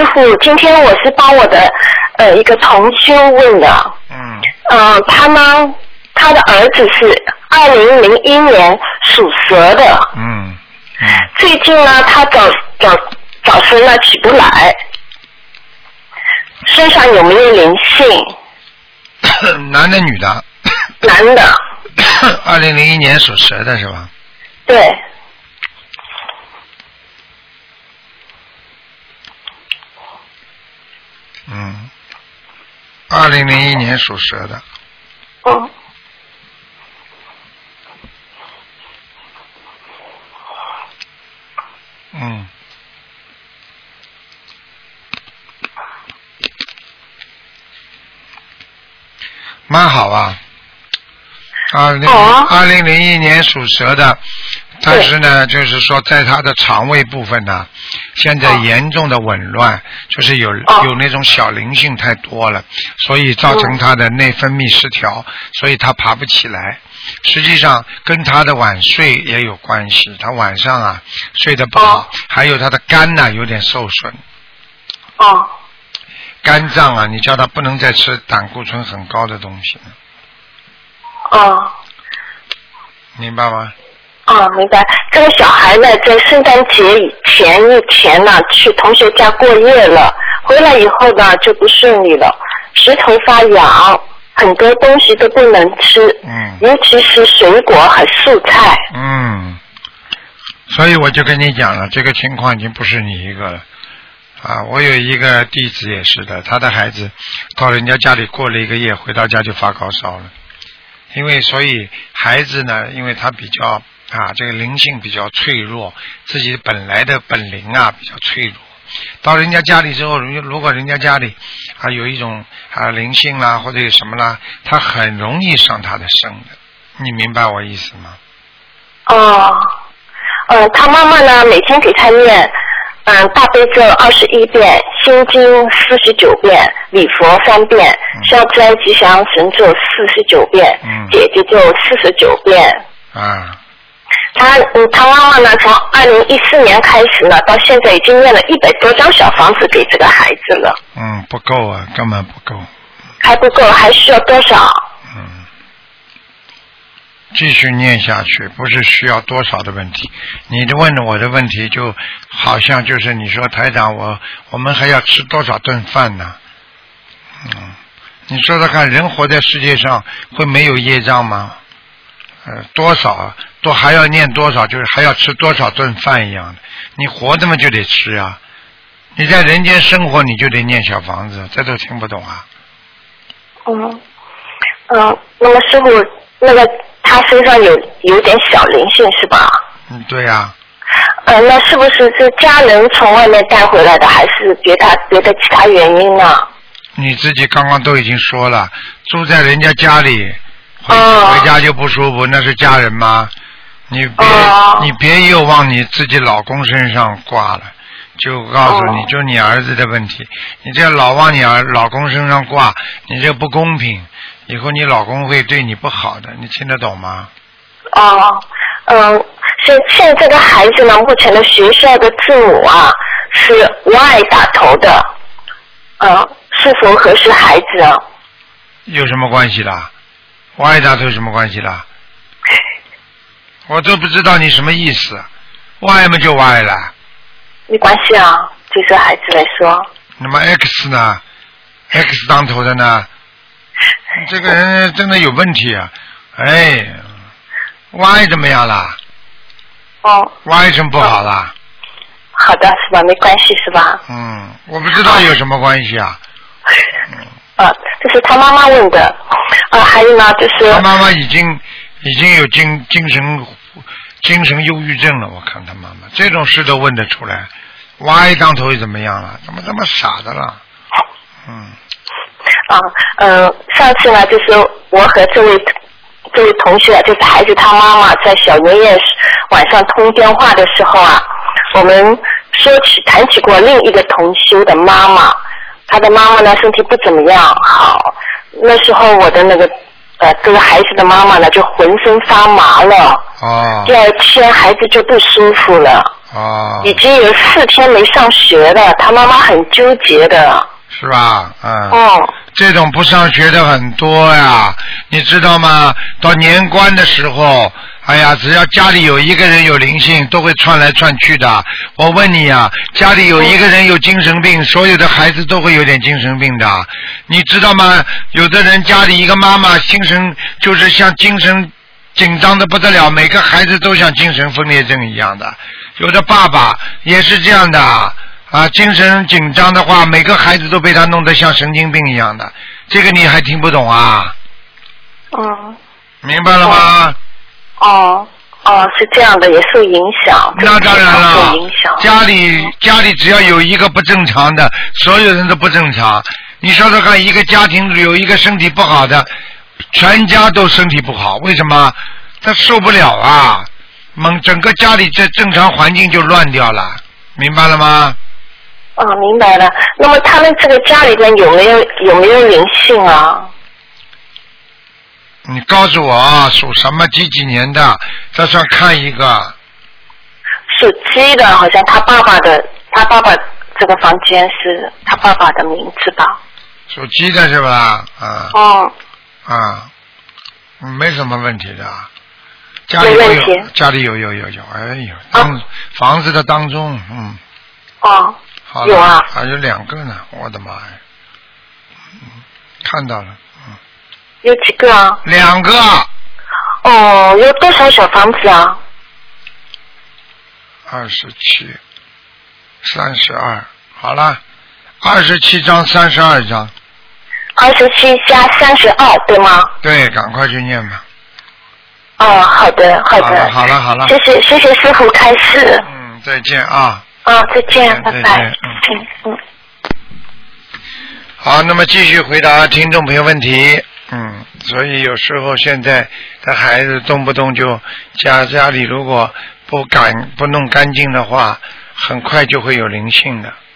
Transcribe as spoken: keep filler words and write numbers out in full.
师傅，今天我是帮我的呃一个同修问的。 嗯。 呃，他呢，他的儿子是二零零一年属蛇的。 嗯。嗯。 最近呢，他早早早晨呢起不来，身上有没有灵性？ 男的女的？ 男的。 二零零一年属蛇的是吧？ 对。 嗯，二零零一年属蛇的。 嗯。 嗯。蛮好啊。二零二零零一年属蛇的，但是呢，就是说在他的肠胃部分呢，现在严重的紊乱，就是有有那种小灵性太多了，所以造成他的内分泌失调，所以他爬不起来。实际上跟他的晚睡也有关系，他晚上啊睡得不好，还有他的肝呢有点受损。 哦。 肝脏啊，你叫他不能再吃胆固醇很高的东西了。 哦。 明白吗？ 哦，明白。这个小孩呢，在圣诞节以前一天呢，去同学家过夜了，回来以后呢就不顺利了，舌头发痒，很多东西都不能吃， 嗯， 尤其是水果和蔬菜。 嗯，所以我就跟你讲了，这个情况已经不是你一个了。啊，我有一个弟子也是的，他的孩子到人家家里过了一个夜，回到家就发高烧了。因为所以孩子呢，因为他比较啊这个灵性比较脆弱，自己本来的本灵啊比较脆弱，到人家家里之后，如果人家家里啊有一种啊灵性啦或者有什么啦，他很容易上他的身的，你明白我意思吗？ 哦，呃，他妈妈呢每天给他念。嗯，大悲咒二十一遍，心经四十九遍，礼佛三遍，消灾吉祥神咒四十九遍， 嗯， 姐姐咒四十九遍。 啊。 他嗯，他妈妈呢，从二零一四年开始呢，到现在已经念了一百多张小房子给这个孩子了。 嗯，不够啊，根本不够。 还不够，还需要多少？ 嗯。继续念下去，不是需要多少的问题。你的问我的问题就好像就是你说台长，我我们还要吃多少顿饭呢？嗯，你说说看，人活在世界上会没有业障吗？呃，多少多还要念多少，就是还要吃多少顿饭一样的。你活着嘛就得吃啊，你在人间生活你就得念小房子，这都听不懂啊？ 嗯嗯，那么师傅，那个。他身上有有点小灵性是吧？ 嗯，对呀、啊。 呃，那是不是是家人从外面带回来的，还是别他别的其他原因呢？ 你自己刚刚都已经说了，住在人家家里，回、 哦、 回家就不舒服，那是家人吗？你别、哦、你别又往你自己老公身上挂了，就告诉你、哦、就你儿子的问题，你这老往你儿老公身上挂，你这不公平。以后你老公会对你不好的，你听得懂吗？ 哦，嗯，现现在这个孩子呢，目前的学校的字母啊是 Y 打头的，嗯，是否合适孩子啊？ 有什么关系啦 ？Y 打头有什么关系啦？我都不知道你什么意思 ，Y 嘛就 Y 了。 没关系啊，对这孩子来说。 那么 X 呢 ？X 当头的呢？这个人真的有问题啊！哎 ，Y 怎么样啦？ 哦。 Y 什么不好啦？ 好的，是吧？没关系，是吧？ 嗯，我不知道有什么关系啊。 嗯。啊，这是他妈妈问的。啊，还有呢，就是他妈妈已经已经有精精神精神忧郁症了，我看他妈妈这种事都问得出来。Y 当头又怎么样了？怎么这么傻的了？嗯。 啊，嗯、呃，上次呢，就是我和这位这位同学，就是孩子他妈妈，在小年夜晚上通电话的时候啊，我们说起谈起过另一个同修的妈妈，她的妈妈呢身体不怎么样，好，那时候我的那个呃这个孩子的妈妈呢就浑身发麻了， 哦， 第二天孩子就不舒服了， 哦。 已经有四天没上学了，他妈妈很纠结的。 是吧？嗯。 哦。 这种不上学的很多呀，你知道吗？到年关的时候，哎呀，只要家里有一个人有灵性，都会窜来窜去的。我问你呀，家里有一个人有精神病，所有的孩子都会有点精神病的，你知道吗？有的人家里一个妈妈精神就是像精神紧张的不得了，每个孩子都像精神分裂症一样的。有的爸爸也是这样的啊，精神紧张的话，每个孩子都被他弄得像神经病一样的。这个你还听不懂啊？ 嗯。 明白了吗？ 哦哦，是这样的，也受影响。 那当然了， 受影响。 家里家里只要有一个不正常的，所有人都不正常。你说说看，一个家庭里有一个身体不好的，全家都身体不好，为什么？他受不了啊！整整个家里这正常环境就乱掉了，明白了吗？ 啊，明白了。那么他们这个家里边有没有有没有灵性啊？ 你告诉我啊，属什么几几年的？这算看一个。 属鸡的，好像他爸爸的，他爸爸这个房间是他爸爸的名字吧？ 属鸡的是吧？啊。 哦。 啊，没什么问题的。家里有，有家里有有有有，哎呦，当、啊、房子的当中，嗯。 哦。 好有啊。 还有两个呢，我的妈呀！嗯，看到了。 有几个啊？ 两个。 哦，有多少小房子啊？ 二十七，三十二，好了，二十七张，三十二张。 二十七加三十二，对吗？ 对，赶快去念吧。 哦，好的，好的。 好了，好了，好了。 谢谢，谢谢师傅开示。 嗯，再见啊。 啊，再见，拜拜。 嗯嗯。 好，那么继续回答听众朋友问题。嗯，所以有时候现在的孩子动不动就家家里如果不赶不弄干净的话，很快就会有灵性的。